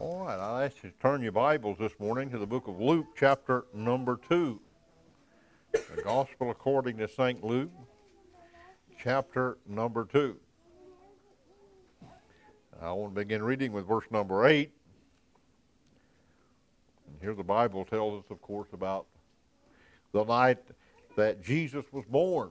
All right, I'll ask you to turn your Bibles this morning to the book of Luke, chapter number 2. The Gospel according to St. Luke, chapter number 2. I want to begin reading with verse number 8. And here the Bible tells us, of course, about the night that Jesus was born.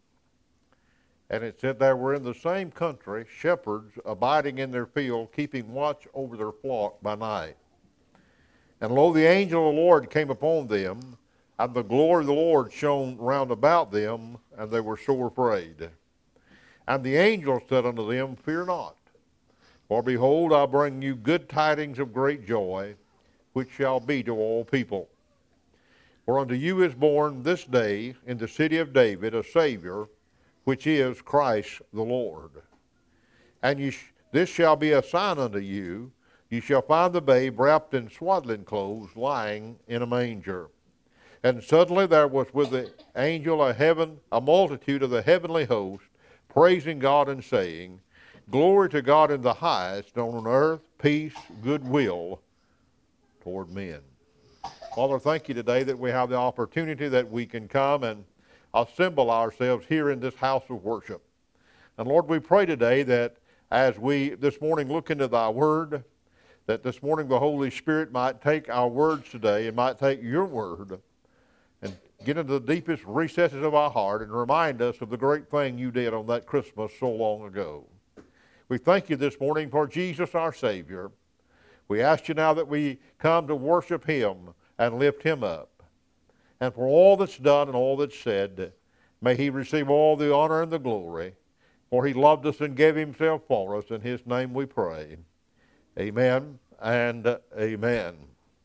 And it said there were in the same country shepherds abiding in their field, keeping watch over their flock by night. And lo, the angel of the Lord came upon them, and the glory of the Lord shone round about them, and they were sore afraid. And the angel said unto them, Fear not, for behold, I bring you good tidings of great joy, which shall be to all people. For unto you is born this day in the city of David a Savior, which is Christ the Lord. And this shall be a sign unto you, you shall find the babe wrapped in swaddling clothes, lying in a manger. And suddenly there was with the angel a multitude of the heavenly host, praising God and saying, Glory to God in the highest, and on earth peace, goodwill toward men. Father, thank you today that we have the opportunity that we can come and assemble ourselves here in this house of worship. And Lord, we pray today that as we this morning look into thy word, that this morning the Holy Spirit might take our words today and might take your word and get into the deepest recesses of our heart and remind us of the great thing you did on that Christmas so long ago. We thank you this morning for Jesus our Savior. We ask you now that we come to worship him and lift him up. And for all that's done and all that's said, may he receive all the honor and the glory, for he loved us and gave himself for us. In his name we pray. Amen and amen.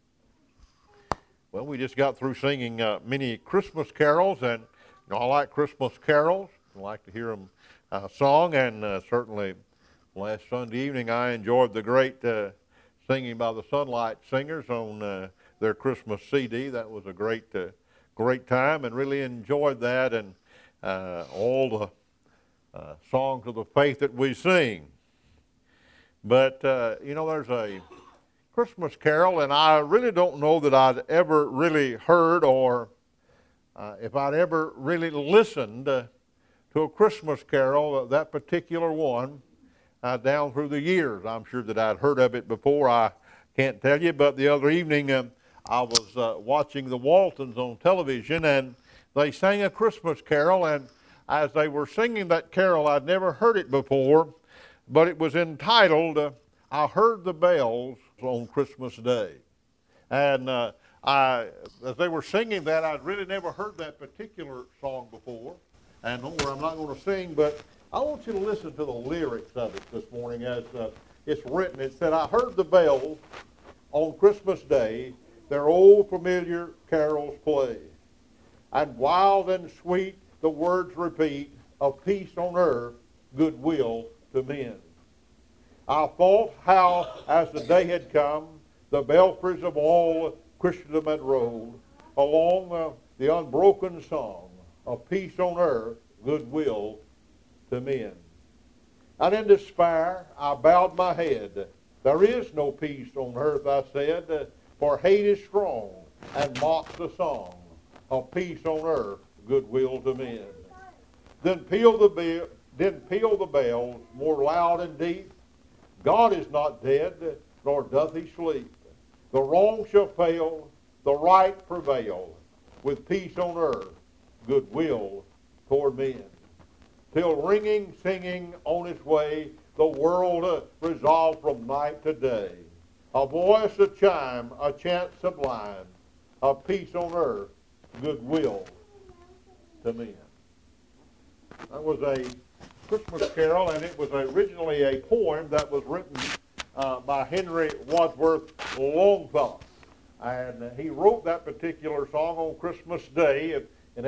Well, we just got through singing many Christmas carols, and I like Christmas carols. I like to hear them sung, and certainly last Sunday evening I enjoyed the great singing by the Sunlight Singers on their Christmas CD. That was a great time, and really enjoyed that, and all the songs of the faith that we sing. But, there's a Christmas carol, and I really don't know that I'd ever really heard or if I'd ever really listened to a Christmas carol, that particular one, down through the years. I'm sure that I'd heard of it before. I can't tell you, but the other evening I was watching the Waltons on television, and they sang a Christmas carol, and as they were singing that carol, I'd never heard it before, but it was entitled, I Heard the Bells on Christmas Day. And as they were singing that, I'd really never heard that particular song before, and I'm not going to sing, but I want you to listen to the lyrics of it this morning as it's written. It said, I heard the bells on Christmas Day, their old familiar carols play, and wild and sweet the words repeat of peace on earth, goodwill to men. I thought how, as the day had come, the belfries of all Christendom had rolled along the unbroken song of peace on earth, goodwill to men. And in despair I bowed my head. There is no peace on earth, I said, for hate is strong and mocks the song of peace on earth, goodwill to men. Then peal the bells more loud and deep. God is not dead, nor doth he sleep. The wrong shall fail, the right prevail, with peace on earth, goodwill toward men. Till ringing, singing on its way, the world resolved from night to day. A voice, a chime, a chant sublime, of peace on earth, goodwill to men. That was a Christmas carol, and it was originally a poem that was written by Henry Wadsworth Longfellow. And he wrote that particular song on Christmas Day in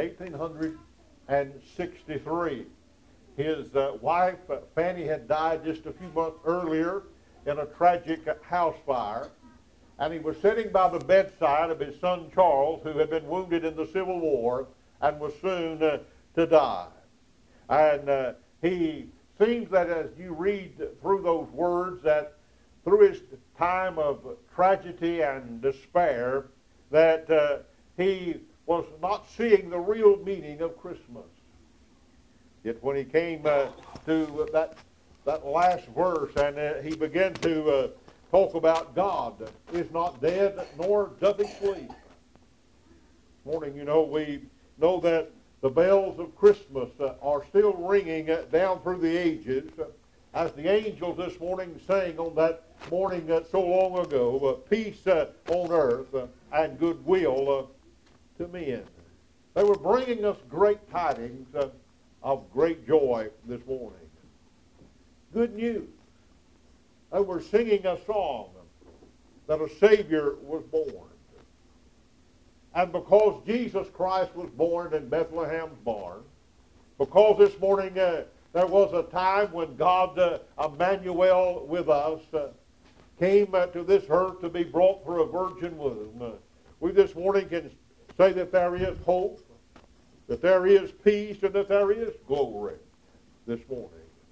1863. His wife, Fanny, had died just a few months earlier in a tragic house fire, and he was sitting by the bedside of his son Charles, who had been wounded in the Civil War and was soon to die. And he seems that as you read through those words that through his time of tragedy and despair, that he was not seeing the real meaning of Christmas. Yet when he came to that last verse, and he began to talk about God is not dead, nor doth he sleep. This morning, we know that the bells of Christmas are still ringing down through the ages, as the angels this morning sang on that morning so long ago, peace on earth and goodwill to men. They were bringing us great tidings of great joy this morning. Good news. They were singing a song that a Savior was born. And because Jesus Christ was born in Bethlehem's barn, because this morning there was a time when God, Emmanuel with us, came to this earth to be brought through a virgin womb, we this morning can say that there is hope, that there is peace, and that there is glory this morning.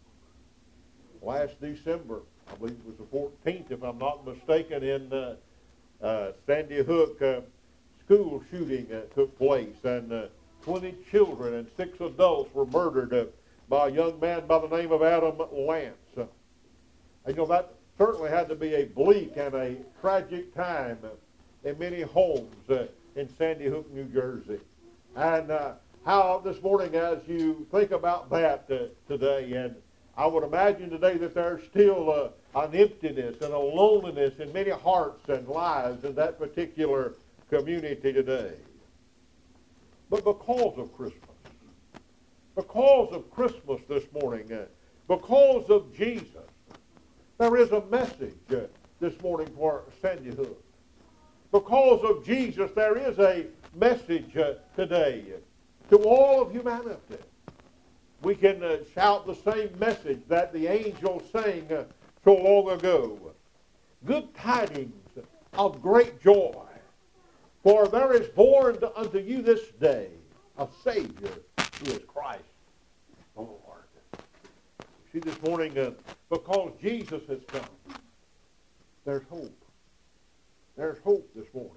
Last December, I believe it was the 14th, if I'm not mistaken, in Sandy Hook, school shooting took place, and 20 children and 6 adults were murdered by a young man by the name of Adam Lance. And that certainly had to be a bleak and a tragic time in many homes in Sandy Hook, New Jersey. And how this morning, as you think about that today, and I would imagine today that there's still an emptiness and a loneliness in many hearts and lives in that particular community today. But because of Christmas this morning, because of Jesus, there is a message this morning for Sandy Hook. Because of Jesus, there is a message today to all of humanity. We can shout the same message that the angels sang so long ago. Good tidings of great joy. For there is born unto you this day a Savior, who is Christ the Lord. See, this morning, because Jesus has come, there's hope. There's hope this morning.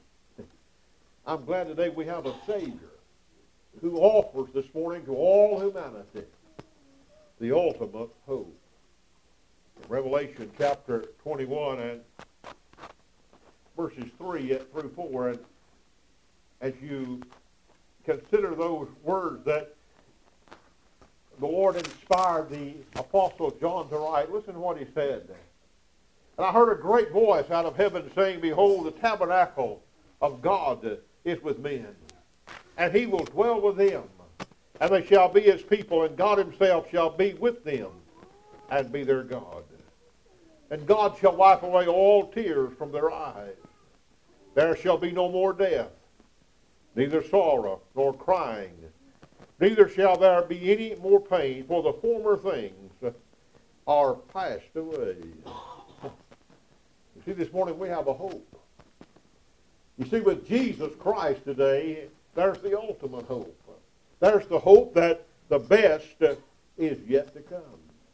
I'm glad today we have a Savior who offers this morning to all humanity the ultimate hope. In Revelation chapter 21 and verses 3 through 4, and as you consider those words that the Lord inspired the Apostle John to write, listen to what he said. And I heard a great voice out of heaven saying, Behold, the tabernacle of God is with men, and he will dwell with them, and they shall be his people, and God himself shall be with them, and be their God. And God shall wipe away all tears from their eyes. There shall be no more death, neither sorrow nor crying, neither shall there be any more pain, for the former things are passed away. You see, this morning we have a hope. You see, with Jesus Christ today, there's the ultimate hope. There's the hope that the best is yet to come.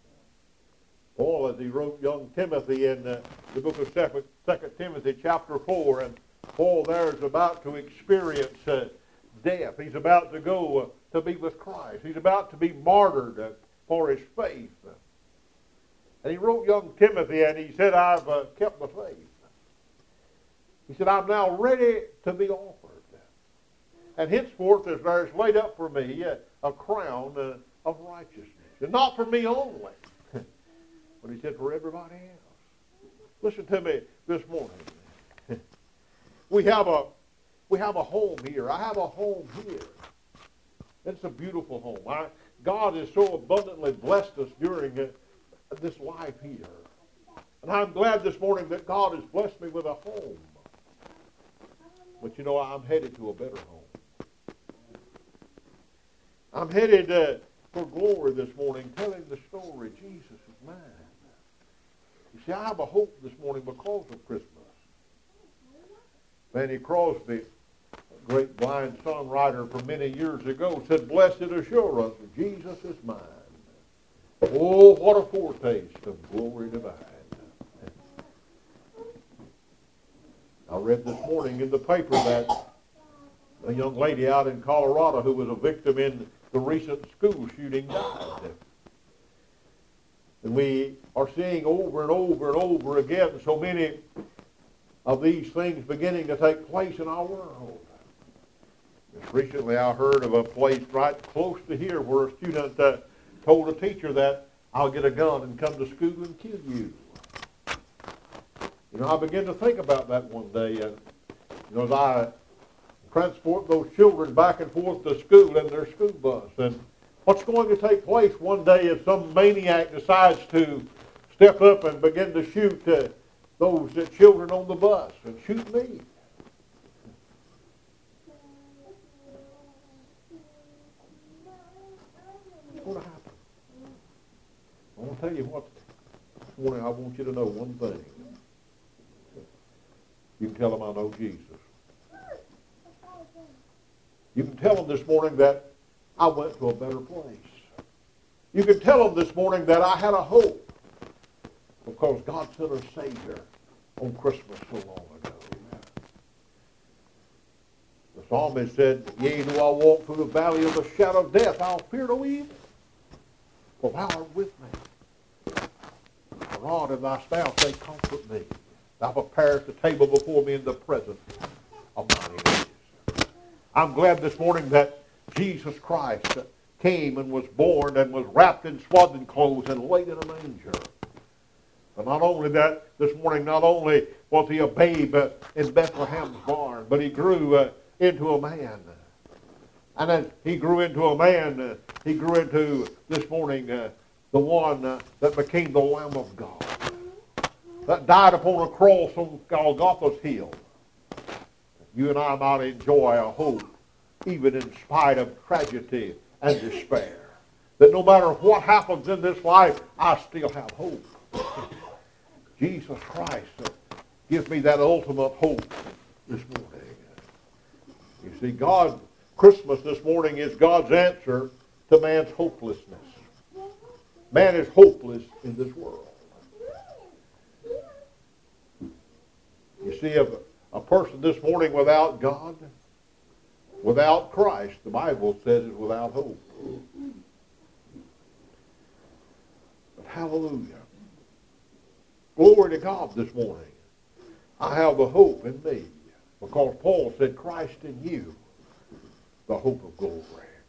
Paul, as he wrote young Timothy in the book of 2 Timothy chapter 4, and Paul there is about to experience death. He's about to go to be with Christ. He's about to be martyred for his faith. And he wrote young Timothy, and he said, I've kept the faith. He said, I'm now ready to be offered. And henceforth there is laid up for me a crown of righteousness. And not for me only, but he said for everybody else. Listen to me this morning. We have a home here. I have a home here. It's a beautiful home. God has so abundantly blessed us during this life here. And I'm glad this morning that God has blessed me with a home. But I'm headed to a better home. I'm headed for glory this morning, telling the story, Jesus is mine. You see, I have a hope this morning because of Christmas. Fanny Crosby, a great blind songwriter from many years ago, said, Blessed assurance, Jesus is mine. Oh, what a foretaste of glory divine. I read this morning in the paper that a young lady out in Colorado who was a victim in the recent school shooting died. And we are seeing over and over and over again so many of these things beginning to take place in our world. Just recently I heard of a place right close to here where a student told a teacher that I'll get a gun and come to school and kill you. You know, I began to think about that one day, and you know, as I transport those children back and forth to school in their school bus, and what's going to take place one day if some maniac decides to step up and begin to shoot those children on the bus and shoot me. What's going to happen? I want to tell you what, this morning I want you to know one thing. You can tell them I know Jesus. You can tell them this morning that I went to a better place. You can tell them this morning that I had a hope because God sent a Savior on Christmas so long ago. The psalmist said, yea, though I walk through the valley of the shadow of death, I'll fear no evil, for thou art with me. The rod and thy staff, they comfort me. Thou preparest the table before me in the presence of mine enemies. I'm glad this morning that Jesus Christ came and was born and was wrapped in swaddling clothes and laid in a manger. But not only that, this morning, not only was he a babe in Bethlehem's barn, but he grew into a man. And as he grew into a man, he grew into, this morning, the one that became the Lamb of God, that died upon a cross on Golgotha's hill. You and I might enjoy a hope, even in spite of tragedy and despair. That no matter what happens in this life, I still have hope. Jesus Christ gives me that ultimate hope this morning. You see, Christmas this morning is God's answer to man's hopelessness. Man is hopeless in this world. You see, a person this morning without God, without Christ, the Bible says is without hope. But hallelujah. Glory to God this morning. I have the hope in me because Paul said, Christ in you, the hope of glory.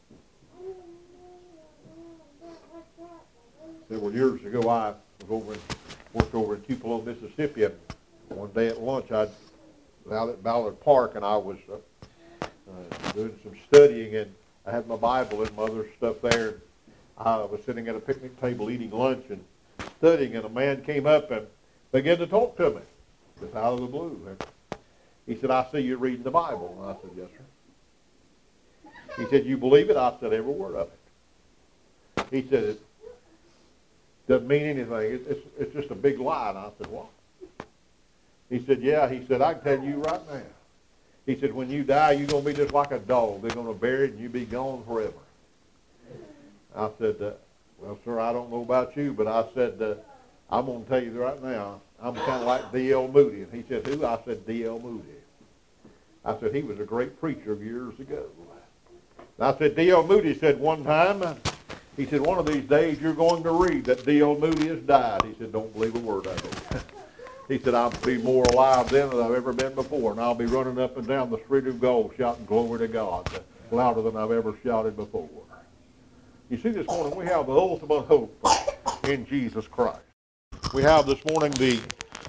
Several years ago, I worked over in Tupelo, Mississippi, and one day at lunch, I was out at Ballard Park, and I was doing some studying, and I had my Bible and my other stuff there. I was sitting at a picnic table eating lunch and studying, and a man came up and began to talk to me, just out of the blue. And he said, I see you reading the Bible. And I said, yes, sir. He said, you believe it? I said, every word of it. He said, it doesn't mean anything. It's just a big lie. And I said, what? He said, yeah. He said, I can tell you right now. He said, when you die, you're going to be just like a dog. They're going to bury it and you'll be gone forever. I said, well, sir, I don't know about you, but I said, I'm going to tell you right now, I'm kind of like D.L. Moody. And he said, who? I said, D.L. Moody. I said, he was a great preacher years ago. And I said, D.L. Moody said one time, he said, one of these days you're going to read that D.L. Moody has died. He said, don't believe a word of it. He said, I'll be more alive then than I've ever been before, and I'll be running up and down the street of gold shouting glory to God louder than I've ever shouted before. You see, this morning we have the ultimate hope in Jesus Christ. We have this morning the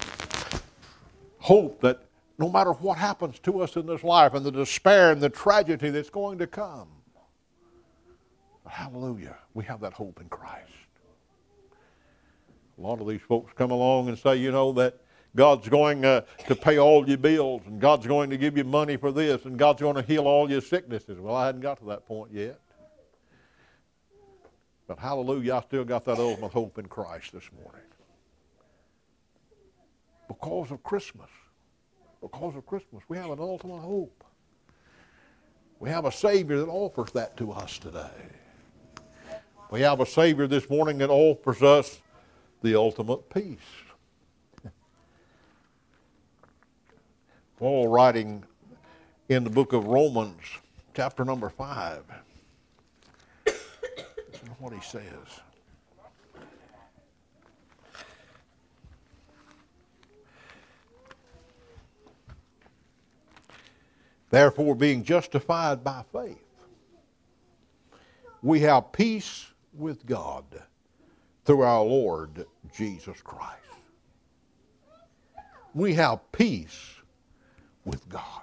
hope that no matter what happens to us in this life and the despair and the tragedy that's going to come, but hallelujah, we have that hope in Christ. A lot of these folks come along and say, you know, that God's going to pay all your bills, and God's going to give you money for this, and God's going to heal all your sicknesses. Well, I hadn't got to that point yet. But hallelujah, I still got that ultimate hope in Christ this morning. Because of Christmas. Because of Christmas, we have an ultimate hope. We have a Savior that offers that to us today. We have a Savior this morning that offers us the ultimate peace. Paul writing in the book of Romans, chapter number 5. Listen to what he says. Therefore, being justified by faith, we have peace with God through our Lord Jesus Christ. We have peace with God.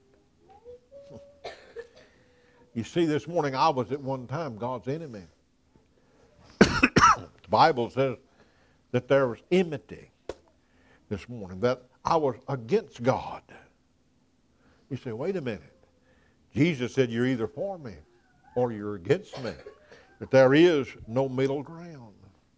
You see, this morning I was at one time God's enemy. The Bible says that there was enmity this morning, that I was against God. You say, wait a minute. Jesus said you're either for me or you're against me. That there is no middle ground.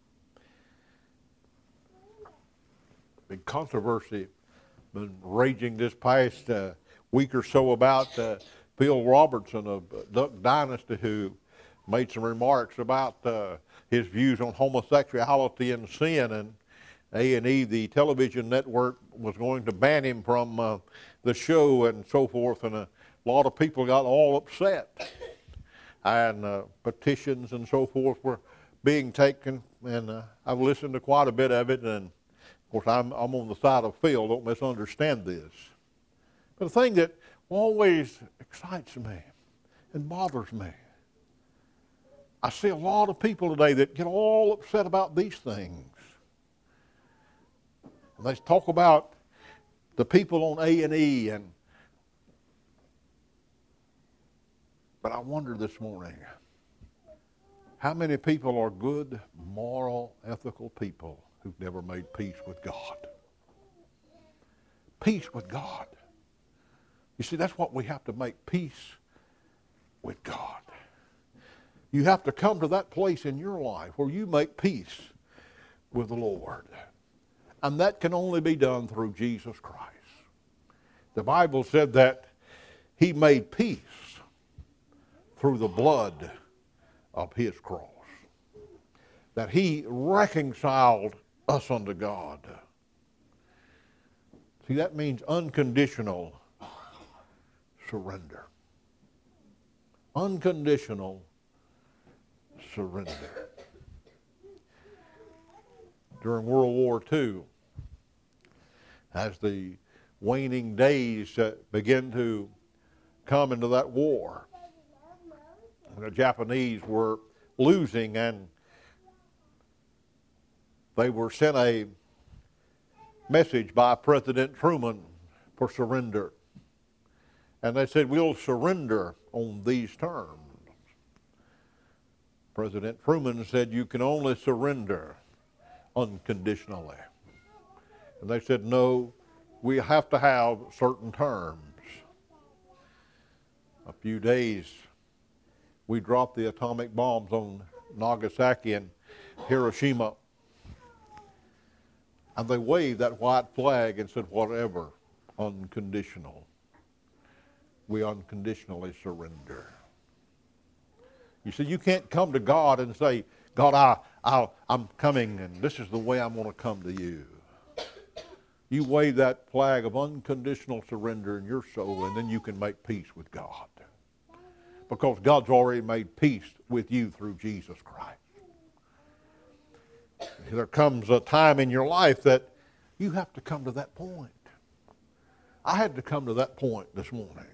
Big controversy been raging this past week or so about Phil Robertson of Duck Dynasty, who made some remarks about his views on homosexuality and sin, and A&E, the television network, was going to ban him from the show and so forth, and a lot of people got all upset, and petitions and so forth were being taken, and I've listened to quite a bit of it, and of course I'm on the side of Phil, don't misunderstand this. But the thing that always excites me and bothers me, I see a lot of people today that get all upset about these things. And they talk about the people on A&E, but I wonder this morning, how many people are good, moral, ethical people who've never made peace with God? Peace with God. You see, that's what we have to make, peace with God. You have to come to that place in your life where you make peace with the Lord. And that can only be done through Jesus Christ. The Bible said that he made peace through the blood of his cross. That he reconciled us unto God. See, that means unconditional surrender. Unconditional surrender. During World War II, as the waning days began to come into that war, the Japanese were losing, and they were sent a message by President Truman for surrender. And they said, we'll surrender on these terms. President Truman said, you can only surrender unconditionally. And they said, no, we have to have certain terms. A few days, we dropped the atomic bombs on Nagasaki and Hiroshima. And they waved that white flag and said, whatever, unconditional. We unconditionally surrender. You see, you can't come to God and say, God, I'm coming, and this is the way I'm going to come to you. You wave that flag of unconditional surrender in your soul, and then you can make peace with God. Because God's already made peace with you through Jesus Christ. There comes a time in your life that you have to come to that point. I had to come to that point this morning.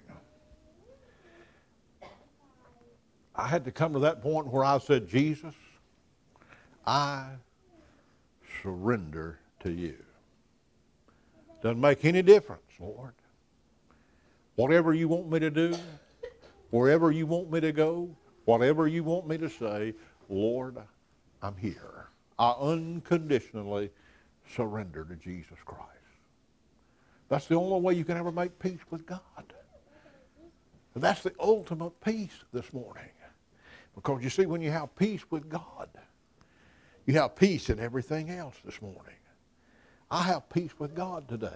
I had to come to that point where I said, Jesus, I surrender to you. Doesn't make any difference, Lord. Whatever you want me to do, wherever you want me to go, whatever you want me to say, Lord, I'm here. I unconditionally surrender to Jesus Christ. That's the only way you can ever make peace with God. And that's the ultimate peace this morning. Because you see, when you have peace with God, you have peace in everything else this morning. I have peace with God today.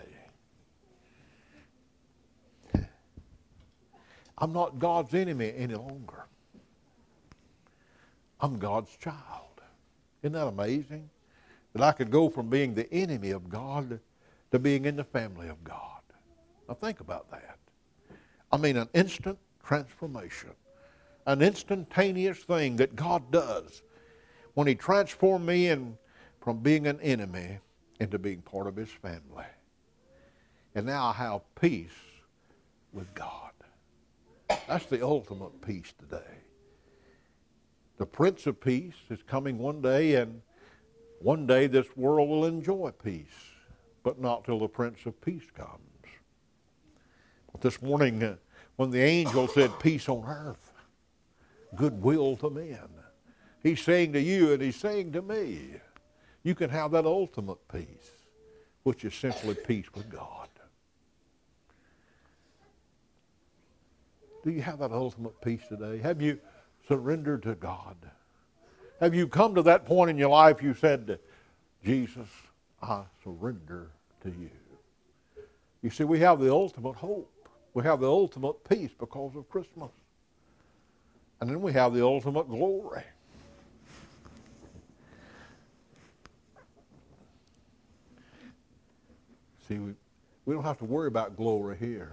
I'm not God's enemy any longer. I'm God's child. Isn't that amazing? That I could go from being the enemy of God to being in the family of God. Now think about that. I mean, an instant transformation. An instantaneous thing that God does when He transformed me from being an enemy into being part of His family. And now I have peace with God. That's the ultimate peace today. The Prince of Peace is coming one day, and one day this world will enjoy peace, but not till the Prince of Peace comes. But this morning, when the angel said, peace on earth, goodwill to men, He's saying to you and He's saying to me, you can have that ultimate peace, which is simply peace with God. Do you have that ultimate peace today? Have you surrendered to God? Have you come to that point in your life you said, Jesus, I surrender to you? You see, we have the ultimate hope. We have the ultimate peace because of Christmas. And then we have the ultimate glory. See, we don't have to worry about glory here.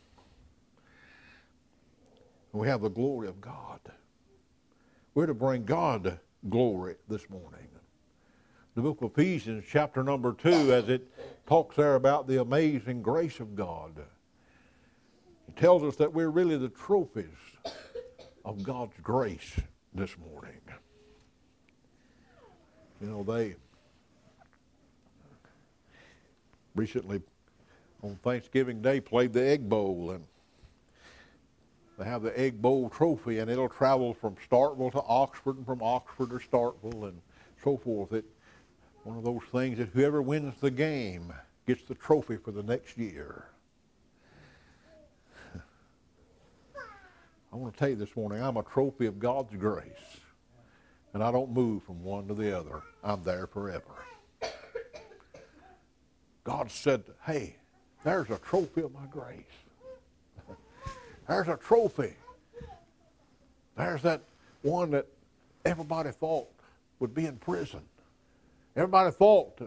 We have the glory of God. We're to bring God glory this morning. The book of Ephesians, chapter number 2, as it talks there about the amazing grace of God, it tells us that we're really the trophies of God's grace this morning. You know, they recently on Thanksgiving Day played the Egg Bowl, and they have the Egg Bowl trophy, and it'll travel from Starkville to Oxford, and from Oxford to Starkville, and so forth. It's one of those things that whoever wins the game gets the trophy for the next year. I want to tell you this morning, I'm a trophy of God's grace, and I don't move from one to the other. I'm there forever. God said, hey, there's a trophy of my grace. There's a trophy. There's that one that everybody thought would be in prison. Everybody thought,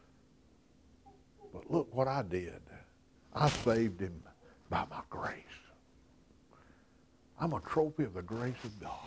but look what I did. I saved him by my grace. I'm a trophy of the grace of God.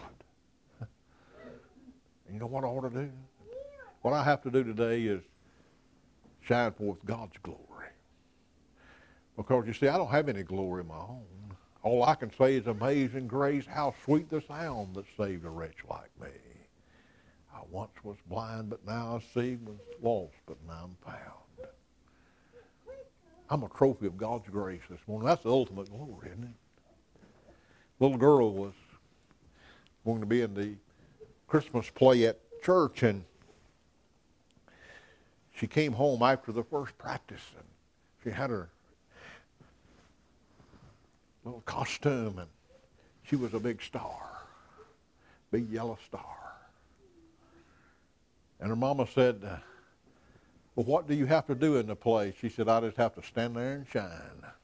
You know what I ought to do? What I have to do today is shine forth God's glory. Because you see, I don't have any glory of my own. All I can say is amazing grace, how sweet the sound that saved a wretch like me. I once was blind, but now I see, was lost, but now I'm found. I'm a trophy of God's grace this morning. That's the ultimate glory, isn't it? Little girl was going to be in the Christmas play at church, and she came home after the first practice, and she had her little costume, and she was a big star, big yellow star. And her mama said, well, what do you have to do in the play? She said, I just have to stand there and shine.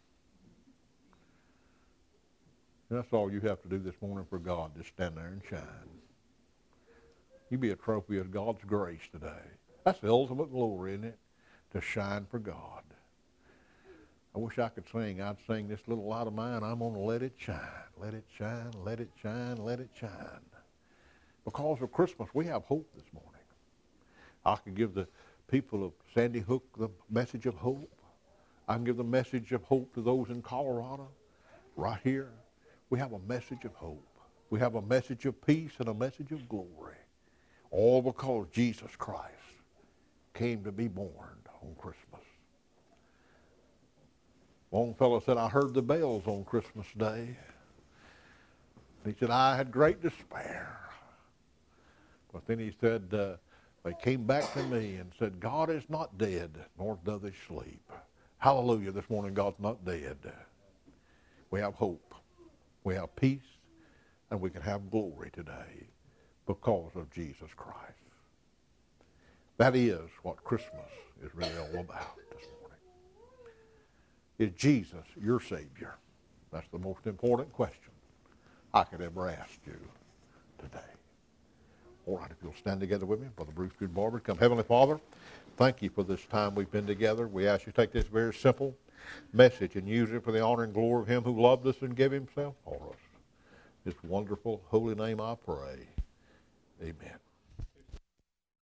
And that's all you have to do this morning for God, just stand there and shine. You be a trophy of God's grace today. That's the ultimate glory, isn't it? To shine for God. I wish I could sing. I'd sing this little light of mine. I'm going to let it shine. Let it shine, let it shine, let it shine. Because of Christmas, we have hope this morning. I can give the people of Sandy Hook the message of hope. I can give the message of hope to those in Colorado. Right here, we have a message of hope. We have a message of peace and a message of glory. All because Jesus Christ came to be born on Christmas. Longfellow said, I heard the bells on Christmas Day. He said, I had great despair. But then he said, they came back to me and said, God is not dead, nor doth he sleep. Hallelujah, this morning God's not dead. We have hope. We have peace, and we can have glory today because of Jesus Christ. That is what Christmas is really all about this morning. Is Jesus your Savior? That's the most important question I could ever ask you today. All right, if you'll stand together with me, Brother Bruce Goodbarber, come. Heavenly Father, thank you for this time we've been together. We ask you to take this very simple message and use it for the honor and glory of him who loved us and gave himself for us. His wonderful holy name I pray. Amen.